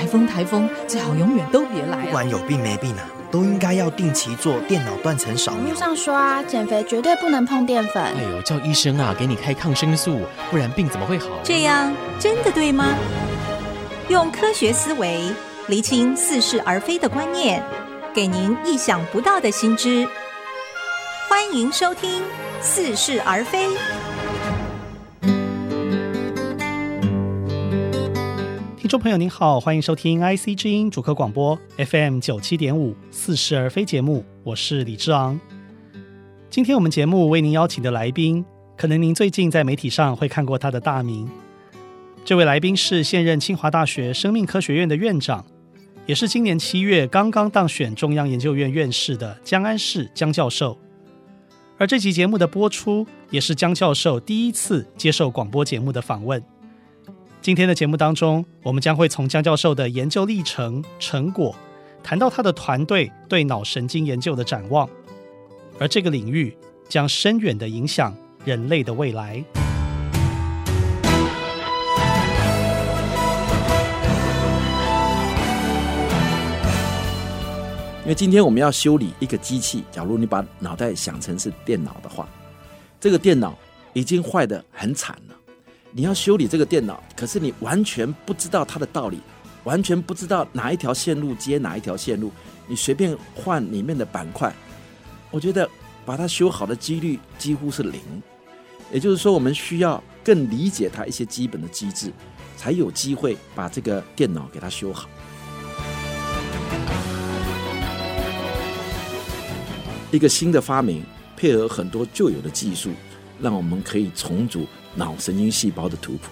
风，最好永远都别来不管有病没病都应该要定期做电脑断层扫描。 网络上说减肥绝对不能碰淀粉。 哎呦，叫医生给你开抗生素，不然病怎么会好？ 这样真的对吗？用科学思维厘清似是而非的观念，给您意想不到的新知。欢迎收听《似是而非》。 听众朋友您好，欢迎收听 IC 之音主客广播 FM 97.5似是而非节目，我是李志昂。今天我们节目为您邀请的来宾，可能您最近在媒体上会看过他的大名。这位来宾是现任清华大学生命科学院的院长，也是今年7月刚刚当选中央研究院院士的江安世江教授。而这集节目的播出，也是江教授第一次接受广播节目的访问。今天的节目当中，我们将会从江教授的研究历程、成果，谈到他的团队对脑神经研究的展望，而这个领域将深远地影响人类的未来。 因为今天我们要修理一个机器，假如你把脑袋想成是电脑的话，这个电脑已经坏得很惨了。你要修理这个电脑，可是你完全不知道它的道理，完全不知道哪一条线路接哪一条线路，你随便换里面的板块，我觉得把它修好的几率几乎是0。也就是说，我们需要更理解它一些基本的机制，才有机会把这个电脑给它修好。一个新的发明配合很多旧有的技术，让我们可以重组脑神经细胞的图谱。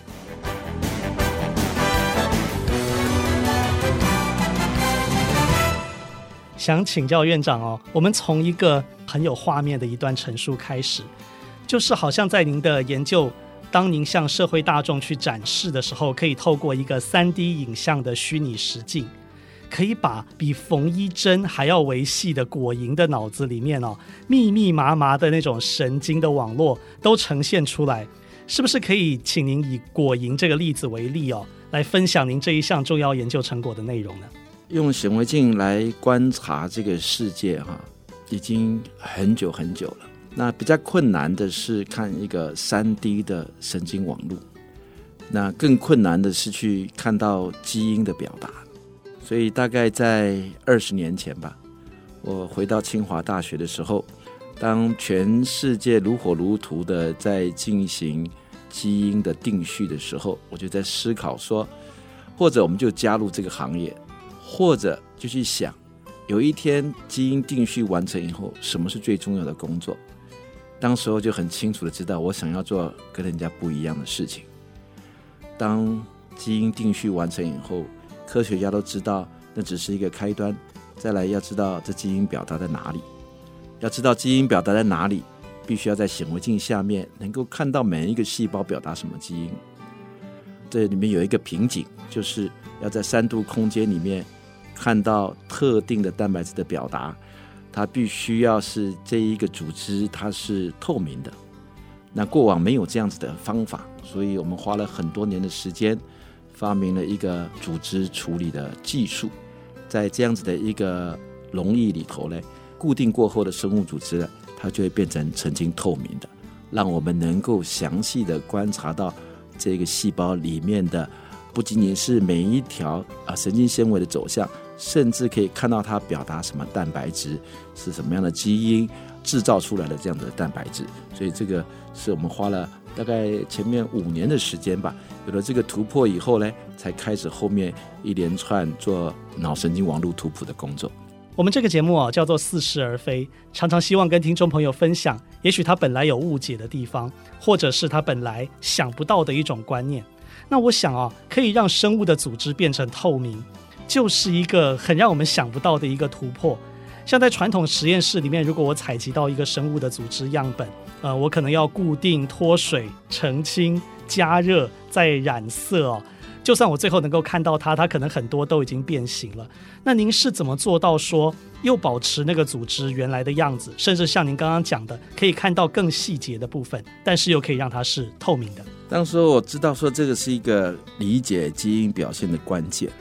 想请教院长我们从一个很有画面的一段陈述开始，就是好像在您的研究，当您向社会大众去展示的时候，可以透过一个3D 影像的虚拟实境，可以把比缝衣针还要维细的果蝇的脑子里面密密麻麻的那种神经的网络都呈现出来。是不是可以请您以果蝇这个例子为例来分享您这一项重要研究成果的内容呢？ 用显微镜来观察这个世界已经很久很久了。那比较困难的是看一个3D 的神经网络，那更困难的是去看到基因的表达。所以大概在20年前吧，我回到清华大学的时候，当全世界如火如荼的在进行基因的定序的时候，我就在思考说，或者我们就加入这个行业，或者就去想，有一天基因定序完成以后，什么是最重要的工作。当时候就很清楚的知道，我想要做跟人家不一样的事情。当基因定序完成以后，科学家都知道那只是一个开端，再来要知道这基因表达在哪里。要知道基因表达在哪里，必须要在显微镜下面能够看到每一个细胞表达什么基因。这里面有一个瓶颈，就是要在3度空间里面看到特定的蛋白质的表达，它必须要是这一个组织它是透明的。那过往没有这样子的方法，所以我们花了很多年的时间，发明了一个组织处理的技术。在这样子的一个溶液里头呢，固定过后的生物组织呢，它就会变成曾经透明的，让我们能够详细的观察到这个细胞里面的不仅仅是每一条神经纤维的走向，甚至可以看到它表达什么蛋白质，是什么样的基因制造出来的这样的蛋白质。所以这个是我们花了大概前面5年的时间吧，有了这个突破以后呢，才开始后面一连串做脑神经网络图谱的工作。 我们这个节目叫做似是而非，常常希望跟听众朋友分享，也许他本来有误解的地方，或者是他本来想不到的一种观念。那我想可以让生物的组织变成透明，就是一个很让我们想不到的一个突破。像在传统实验室里面，如果我采集到一个生物的组织样本，我可能要固定、脱水、澄清、加热、再染色就算我最后能够看到它可能很多都已经变形了。那您是怎么做到说又保持那个组织原来的样子，甚至像您刚刚讲的可以看到更细节的部分，但是又可以让它是透明的？ 当时我知道说这个是一个理解基因表现的关键，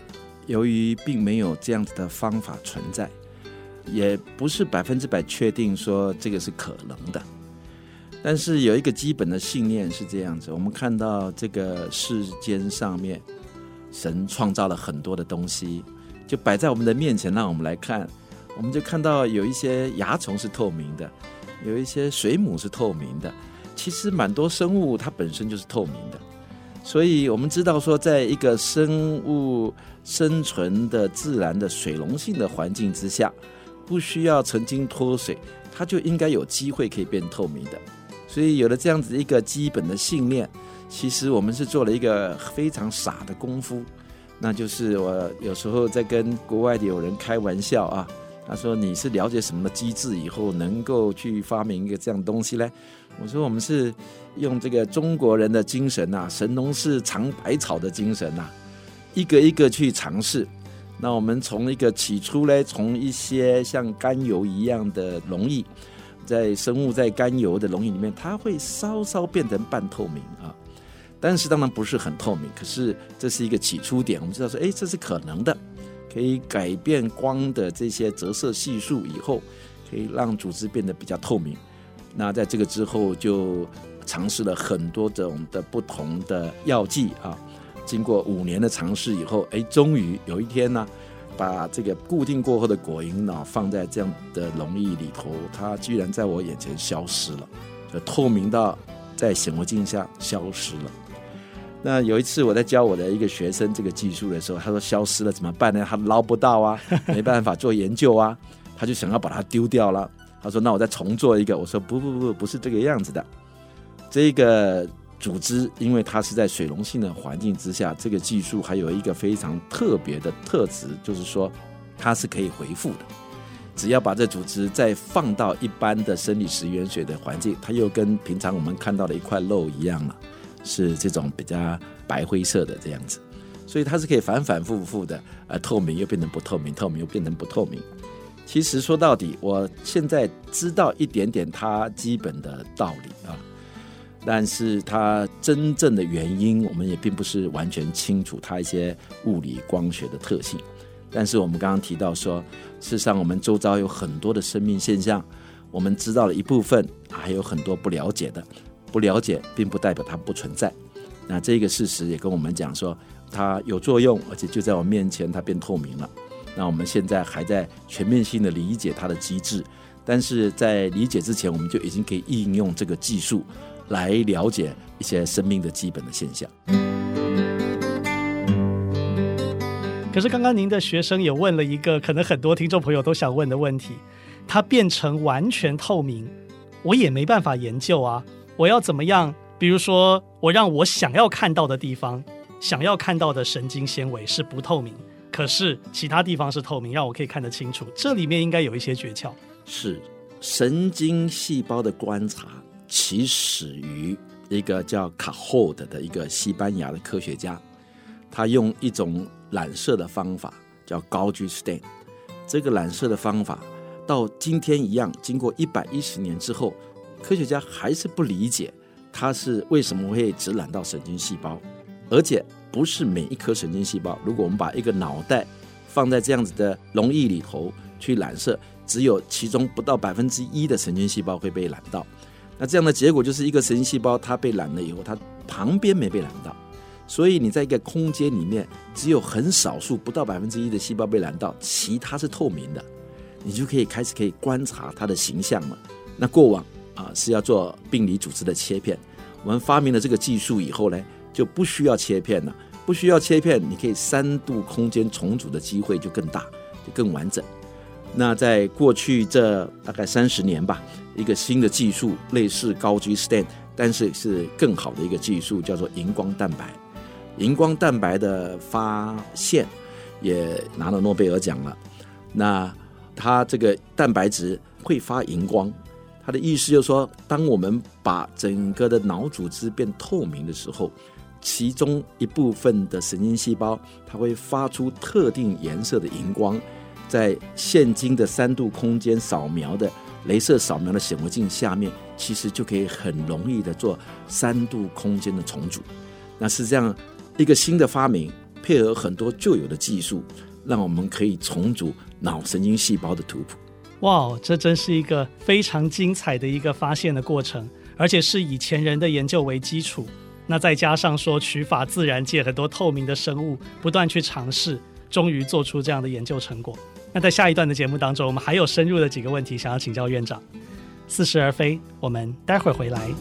由于并没有这样子的方法存在，也不是100%确定说这个是可能的。但是有一个基本的信念是这样子，我们看到这个世间上面，神创造了很多的东西，就摆在我们的面前让我们来看，我们就看到有一些蚜虫是透明的，有一些水母是透明的，其实蛮多生物它本身就是透明的。所以我们知道说，在一个生物生存的自然的水溶性的环境之下，不需要曾经脱水，它就应该有机会可以变透明的。所以有了这样子一个基本的信念，其实我们是做了一个非常傻的功夫，那就是我有时候在跟国外的友人开玩笑啊，他说你是了解什么的机制以后能够去发明一个这样的东西呢？我说我们是用这个中国人的精神啊，神农氏尝百草的精神啊，一个一个去尝试。那我们从一个起初呢，从一些像甘油一样的溶液，在生物在甘油的溶液里面，它会稍稍变成半透明啊，但是当然不是很透明，可是这是一个起初点，我们知道说，这是可能的，可以改变光的这些折射系数以后，可以让组织变得比较透明。那在这个之后，就尝试了很多种的不同的药剂啊。经过5年的尝试以后，终于有一天呢，把这个固定过后的果蝇脑放在这样的溶液里头，它居然在我眼前消失了，就透明到在显微镜下消失了。那有一次我在教我的一个学生这个技术的时候，他说消失了怎么办呢？他捞不到啊，没办法做研究啊，他就想要把它丢掉了。他说那我再重做一个。我说不是这个样子的。这个组织因为它是在水溶性的环境之下，这个技术还有一个非常特别的特质，就是说它是可以回复的。只要把这组织再放到一般的生理食盐水的环境，它又跟平常我们看到的一块肉一样了，是这种比较白灰色的这样子，所以它是可以反反复复的，透明又变成不透明，透明又变成不透明。其实说到底，我现在知道一点点它基本的道理啊，但是它真正的原因，我们也并不是完全清楚它一些物理光学的特性。但是我们刚刚提到说，事实上我们周遭有很多的生命现象，我们知道了一部分，还有很多不了解的。不了解并不代表它不存在。那这个事实也跟我们讲说，它有作用，而且就在我面前它变透明了。那我们现在还在全面性的理解它的机制，但是在理解之前，我们就已经可以应用这个技术来了解一些生命的基本的现象。 可是刚刚您的学生也问了一个可能很多听众朋友都想问的问题，它变成完全透明，我也没办法研究啊，我要怎么样？比如说我让我想要看到的地方，想要看到的神经纤维是不透明，可是其他地方是透明，让我可以看得清楚，这里面应该有一些诀窍。是神经细胞的观察起始于一个叫卡霍德的一个西班牙的科学家，他用一种染色的方法叫高居 stain， 这个染色的方法到今天一样，经过110年之后，科学家还是不理解它是为什么会只染到神经细胞，而且不是每一颗神经细胞。如果我们把一个脑袋放在这样子的溶液里头去染色，只有其中不到1%的神经细胞会被染到。那这样的结果就是一个神经细胞它被染了以后，它旁边没被染到，所以你在一个空间里面只有很少数不到1%的细胞被染到，其他是透明的，你就可以开始可以观察它的形象了。那过往是要做病理组织的切片，我们发明了这个技术以后呢，就不需要切片了，不需要切片，你可以3度空间重组的机会就更大，就更完整。那在过去这大概30年吧，一个新的技术类似高居 stain， 但是是更好的一个技术，叫做荧光蛋白。荧光蛋白的发现也拿了诺贝尔奖了。那它这个蛋白质会发荧光，它的意思就是说，当我们把整个的脑组织变透明的时候，其中一部分的神经细胞它会发出特定颜色的荧光，在现今的3度空间扫描的雷射扫描的显微镜下面，其实就可以很容易的做3度空间的重组。那是这样一个新的发明， 配合很多旧有的技术，让我们可以重组脑神经细胞的图谱。 哇，这真是一个非常精彩的一个发现的过程，而且是以前人的研究为基础，那再加上说取法自然界很多透明的生物，不断去尝试，终于做出这样的研究成果。那在下一段的节目当中，我们还有深入的几个问题想要请教院长。似是而非，我们待会儿回来。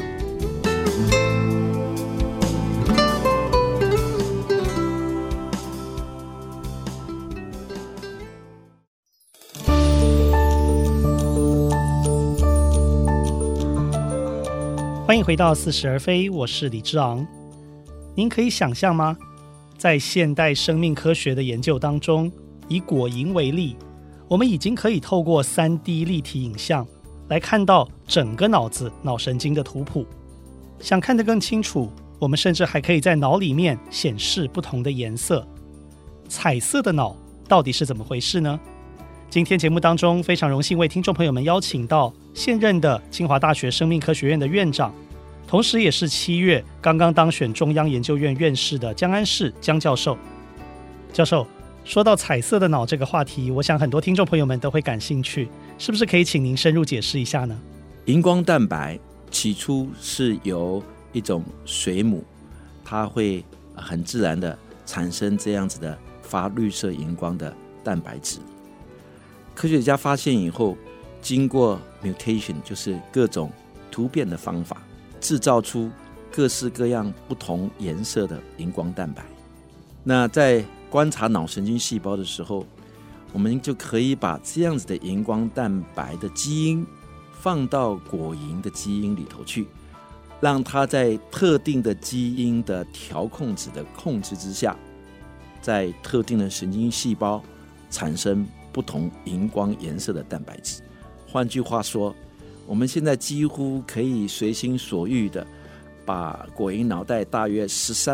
欢迎回到似是而非，我是李之昂。您可以想象吗？在现代生命科学的研究当中，以果蝇为例，我们已经可以透过 3D 立体影像来看到整个脑子脑神经的图谱。想看得更清楚，我们甚至还可以在脑里面显示不同的颜色。彩色的脑到底是怎么回事呢？今天节目当中非常荣幸为听众朋友们邀请到现任的清华大学生命科学院的院长，同时也是7月刚刚当选中央研究院院士的江安世江教授。教授，说到彩色的脑这个话题，我想很多听众朋友们都会感兴趣，是不是可以请您深入解释一下呢？ 荧光蛋白起初是由一种水母，它会很自然的产生这样子的发绿色荧光的蛋白质。科学家发现以后，经过 mutation， 就是各种突变的方法，制造出各式各样不同颜色的荧光蛋白。那在观察脑神经细胞的时候，我们就可以把这样子的荧光蛋白的基因放到果蝇的基因里头去，让它在特定的基因的调控子的控制之下，在特定的神经细胞产生不同荧光颜色的蛋白质。换句话说，我们现在几乎可以随心所欲的把果蝇脑袋大约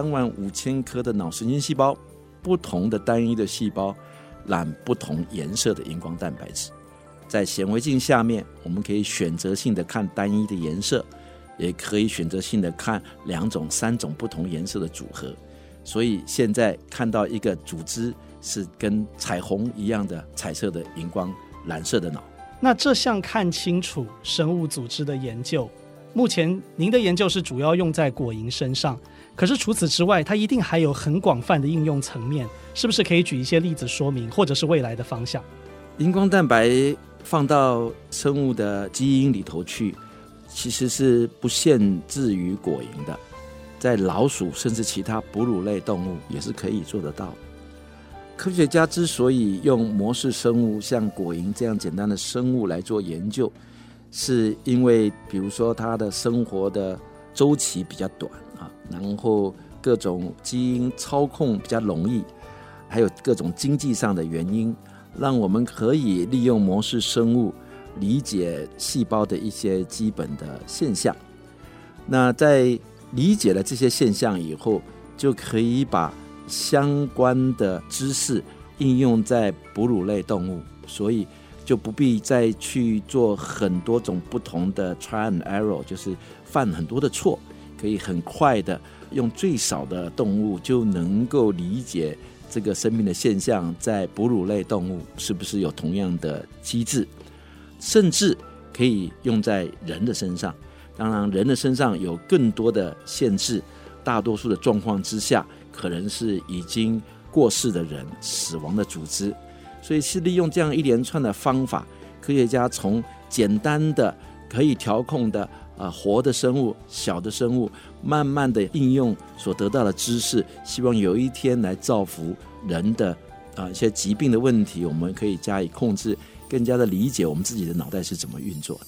135000颗的脑神经细胞，不同的单一的细胞染不同颜色的荧光蛋白质。在显微镜下面，我们可以选择性的看单一的颜色，也可以选择性的看2种、3种不同颜色的组合。所以现在看到一个组织是跟彩虹一样的彩色的荧光蓝色的脑。 那这项看清楚生物组织的研究，目前您的研究是主要用在果蝇身上，可是除此之外，它一定还有很广泛的应用层面，是不是可以举一些例子说明，或者是未来的方向？ 荧光蛋白放到生物的基因里头去，其实是不限制于果蝇的，在老鼠甚至其他哺乳类动物也是可以做得到。科学家之所以用模式生物像果蝇这样简单的生物来做研究，是因为比如说它的生活的周期比较短，然后各种基因操控比较容易，还有各种经济上的原因，让我们可以利用模式生物理解细胞的一些基本的现象。那在理解了这些现象以后，就可以把相关的知识应用在哺乳类动物，所以就不必再去做很多种不同的 try and error， 就是犯很多的错，可以很快的用最少的动物就能够理解这个生命的现象在哺乳类动物是不是有同样的机制，甚至可以用在人的身上。当然人的身上有更多的限制，大多数的状况之下可能是已经过世的人、死亡的组织，所以是利用这样一连串的方法，科学家从简单的可以调控的活的生物、小的生物，慢慢的应用所得到的知识，希望有一天来造福人的一些疾病的问题，我们可以加以控制，更加的理解我们自己的脑袋是怎么运作的。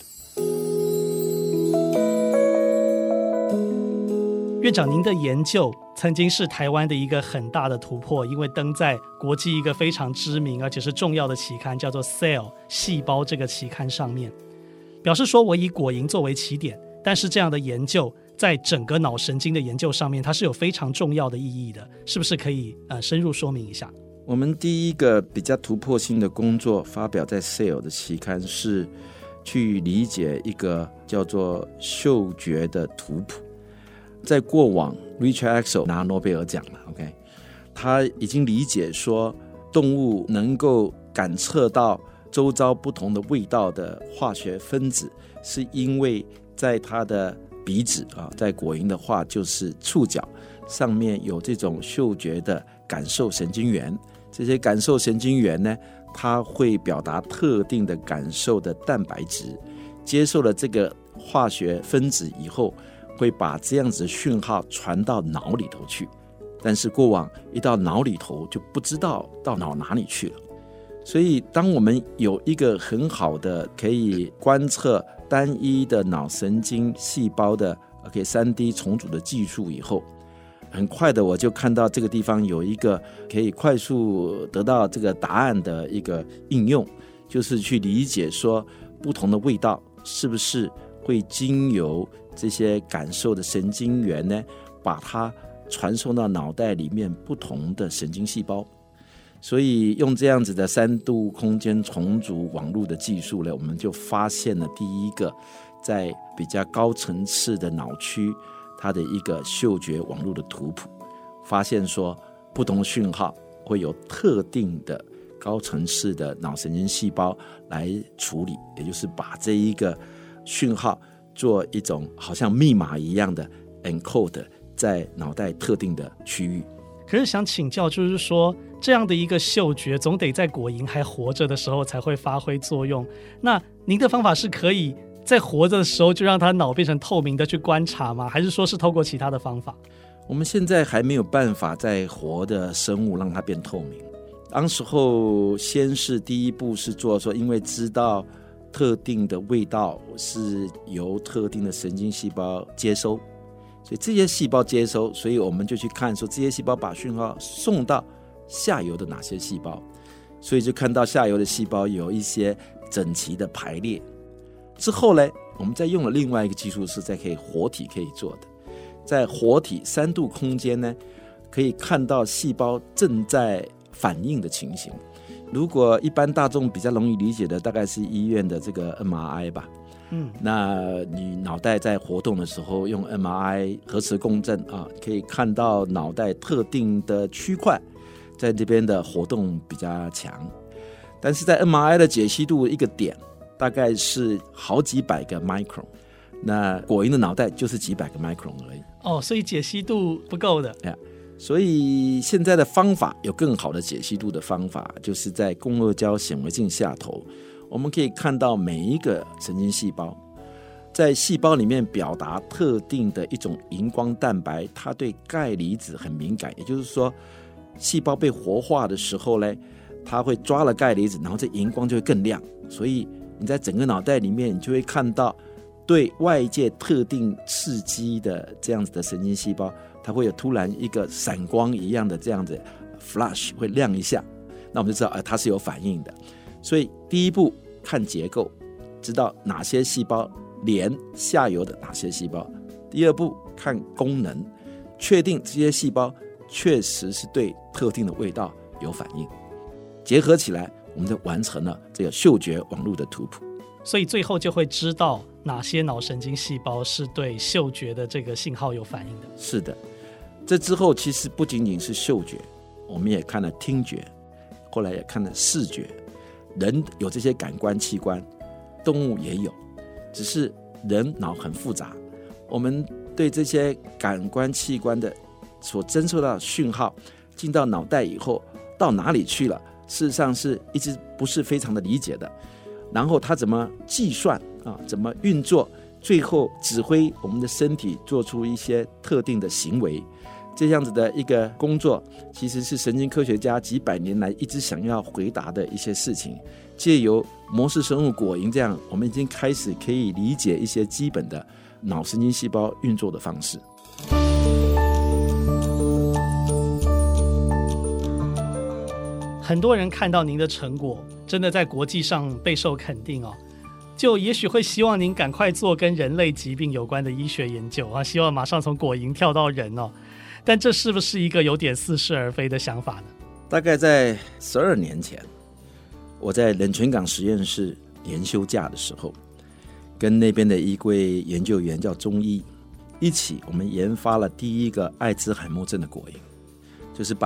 院长，您的研究曾经是台湾的一个很大的突破，因为登在国际一个非常知名而且是重要的期刊，叫做 Cell 细胞这个期刊上面，表示说我以果蝇作为起点，但是这样的研究在整个脑神经的研究上面，它是有非常重要的意义的，是不是可以深入说明一下？ 我们第一个比较突破性的工作发表在 Cell 的期刊，是去理解一个叫做嗅觉的图谱。在过往 Richard Axel 拿诺贝尔奖了 ，OK， 他已经理解说动物能够感测到周遭不同的味道的化学分子，是因为在它的鼻子在果蝇的话就是触角上面有这种嗅觉的感受神经元，这些感受神经元呢，它会表达特定的感受的蛋白质，接受了这个化学分子以后，会把这样子的讯号传到脑里头去，但是过往一到脑里头就不知道到哪里去了。所以当我们有一个很好的可以观测单一的脑神经细胞的 3D 重组的技术以后，很快的我就看到这个地方有一个可以快速得到这个答案的一个应用，就是去理解说不同的味道是不是会经由这些感受的神经元呢，把它传送到脑袋里面不同的神经细胞。所以用这样子的3度空间重组网络的技术呢，我们就发现了第一个在比较高层次的脑区它的一个嗅觉网络的图谱，发现说不同讯号会有特定的高层次的脑神经细胞来处理，也就是把这一个讯号做一种好像密码一样的 encode 在脑袋特定的区域。 可是想请教，就是说这样的一个嗅觉总得在果蝇还活着的时候才会发挥作用，那您的方法是可以在活着的时候就让它脑变成透明的去观察吗？还是说是透过其他的方法？ 我们现在还没有办法在活的生物让它变透明。当时候先是第一步是做说，因为知道特定的味道是由特定的神经细胞接收，所以这些细胞接收，所以我们就去看说这些细胞把讯号送到下游的哪些细胞，所以就看到下游的细胞有一些整齐的排列。之后呢，我们再用了另外一个技术是在活体可以做的，在活体3度空间呢，可以看到细胞正在反应的情形。如果一般大众比较容易理解的，大概是医院的这个 MRI 吧。那你脑袋在活动的时候，用 MRI 核磁共振可以看到脑袋特定的区块在这边的活动比较强。但是在 MRI 的解析度一个点大概是好几百个 micron， 那果蝇的脑袋就是几百个 micron 而已。 所以解析度不够的。 所以现在的方法有更好的解析度的方法，就是在共轭胶显微镜下头，我们可以看到每一个神经细胞，在细胞里面表达特定的一种荧光蛋白，它对钙离子很敏感，也就是说细胞被活化的时候呢，它会抓了钙离子，然后这荧光就会更亮。所以你在整个脑袋里面，你就会看到对外界特定刺激的这样子的神经细胞，它会有突然一个闪光一样的这样子 flash 会亮一下，那我们就知道它是有反应的。所以第一步看结构，知道哪些细胞连下游的哪些细胞。第二步看功能，确定这些细胞确实是对特定的味道有反应，结合起来我们就完成了这个嗅觉网络的图谱。 所以最后就会知道哪些脑神经细胞是对嗅觉的这个信号有反应的。 是的，这之后其实不仅仅是嗅觉，我们也看了听觉，后来也看了视觉。人有这些感官器官，动物也有，只是人脑很复杂，我们对这些感官器官的所侦收到的讯号进到脑袋以后到哪里去了，事实上是一直不是非常的理解的。然后它怎么计算怎么运作，最后指挥我们的身体做出一些特定的行为，这样子的一个工作，其实是神经科学家几百年来一直想要回答的一些事情。借由模式生物果蝇这样，我们已经开始可以理解一些基本的脑神经细胞运作的方式。 很多人看到您的成果真的在国际上备受肯定就也许会希望您赶快做跟人类疾病有关的医学研究希望马上从果蝇跳到人但这是不是一个有点似是而非的想法呢？ 大概在12年前，我在冷泉港实验室研休假的时候，跟那边的一位研究员叫中医一起，我们研发了第一个艾滋海默症的果蝇，就是把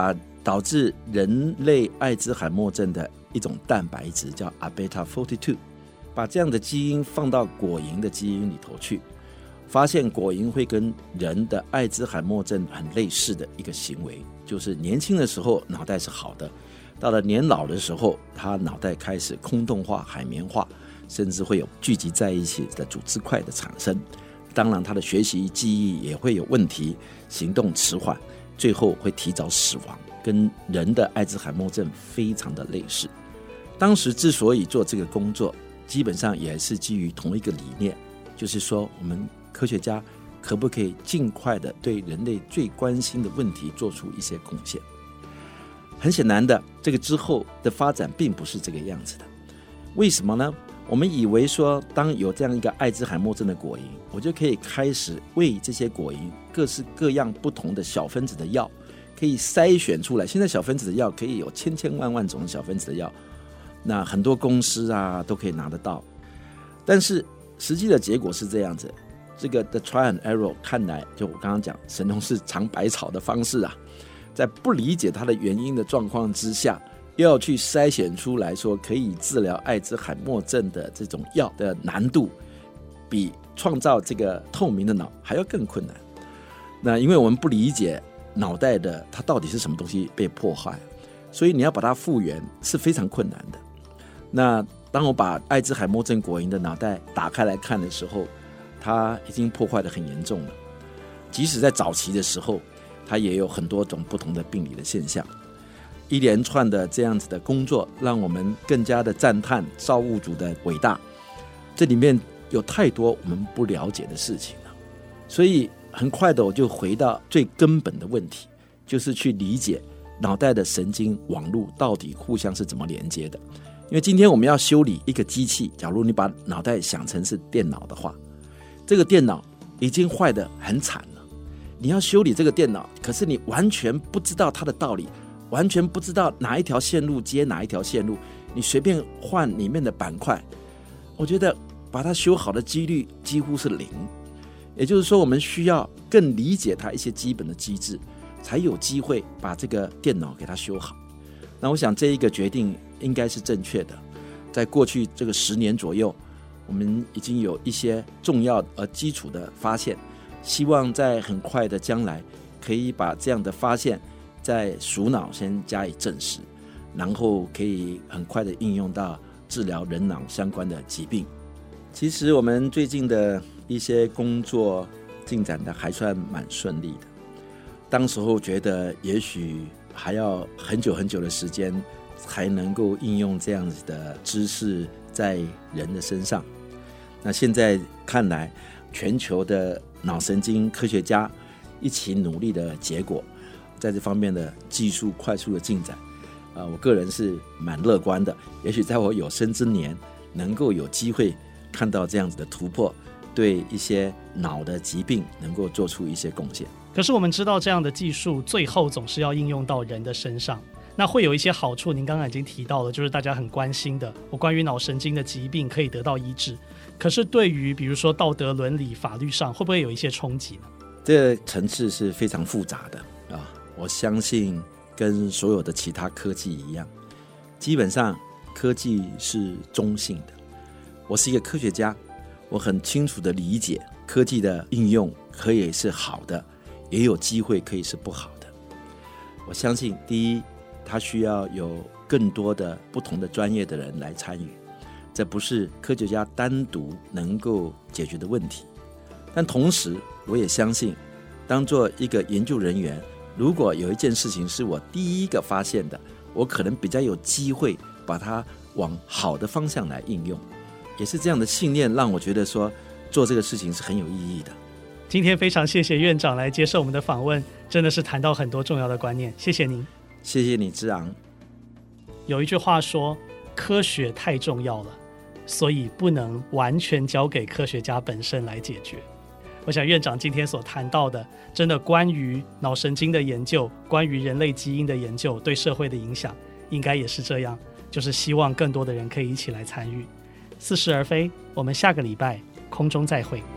导致人类艾滋海默症的一种蛋白质叫 Abeta42， 把这样的基因放到果蝇的基因里头去，发现果蝇会跟人的艾滋海默症很类似的一个行为，就是年轻的时候脑袋是好的，到了年老的时候，他脑袋开始空洞化、海绵化，甚至会有聚集在一起的组织块的产生。当然，他的学习记忆也会有问题，行动迟缓，最后会提早死亡，跟人的艾滋海默症非常的类似。当时之所以做这个工作，基本上也是基于同一个理念，就是说我们科学家可不可以尽快的对人类最关心的问题做出一些贡献。很显然的，这个之后的发展并不是这个样子的。为什么呢？我们以为说，当有这样一个艾滋海默症的果蝇，我就可以开始为这些果蝇各式各样不同的小分子的药可以筛选出来。现在小分子的药可以有千千万万种小分子的药，那很多公司啊都可以拿得到。但是实际的结果是这样子，这个的 try and error 看来，就我刚刚讲神农氏尝百草的方式啊，在不理解它的原因的状况之下，又要去筛选出来说可以治疗艾滋海默症的这种药的难度，比创造这个透明的脑还要更困难。那因为我们不理解脑袋的它到底是什么东西被破坏，所以你要把它复原是非常困难的。那当我把艾滋海默症果蝇的脑袋打开来看的时候，它已经破坏得很严重了。即使在早期的时候，它也有很多种不同的病理的现象。一连串的这样子的工作，让我们更加的赞叹造物主的伟大。这里面有太多我们不了解的事情了，所以很快的我就回到最根本的问题，就是去理解脑袋的神经网络到底互相是怎么连接的。因为今天我们要修理一个机器，假如你把脑袋想成是电脑的话，这个电脑已经坏得很惨了，你要修理这个电脑，可是你完全不知道它的道理，完全不知道哪一条线路接哪一条线路，你随便换里面的板块，我觉得把它修好的几率几乎是零。也就是说，我们需要更理解它一些基本的机制，才有机会把这个电脑给它修好。那我想这一个决定应该是正确的。在过去这个10年左右，我们已经有一些重要而基础的发现，希望在很快的将来可以把这样的发现在鼠脑先加以证实，然后可以很快的应用到治疗人脑相关的疾病。其实我们最近的一些工作进展的还算蛮顺利的，当时候觉得也许还要很久很久的时间才能够应用这样子的知识在人的身上。那现在看来，全球的脑神经科学家一起努力的结果，在这方面的技术快速的进展，我个人是蛮乐观的。也许在我有生之年，能够有机会看到这样子的突破，对一些脑的疾病能够做出一些贡献。 可是我们知道，这样的技术最后总是要应用到人的身上，那会有一些好处。您刚刚已经提到了，就是大家很关心的，我关于脑神经的疾病可以得到医治。可是对于比如说道德伦理法律上，会不会有一些冲击呢？ 这个层次是非常复杂的啊！我相信跟所有的其他科技一样，基本上科技是中性的。我是一个科学家，我很清楚的理解科技的应用可以是好的，也有机会可以是不好的。我相信第一，它需要有更多的不同的专业的人来参与，这不是科学家单独能够解决的问题。但同时我也相信，当做一个研究人员，如果有一件事情是我第一个发现的，我可能比较有机会把它往好的方向来应用。也是这样的信念让我觉得说做这个事情是很有意义的。 今天非常谢谢院长来接受我们的访问，真的是谈到很多重要的观念，谢谢您。 谢谢你，之昂。 有一句话说，科学太重要了，所以不能完全交给科学家本身来解决。我想院长今天所谈到的，真的关于脑神经的研究，关于人类基因的研究对社会的影响，应该也是这样，就是希望更多的人可以一起来参与。似是而非，我们下个礼拜空中再会。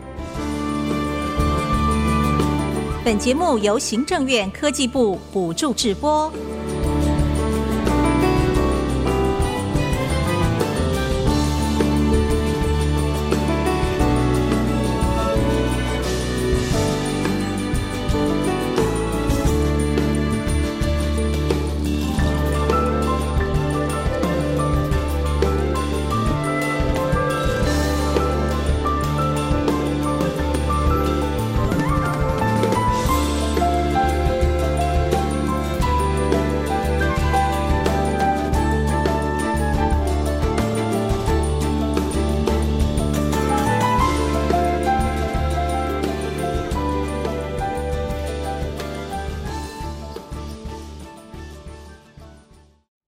本节目由行政院科技部补助制播。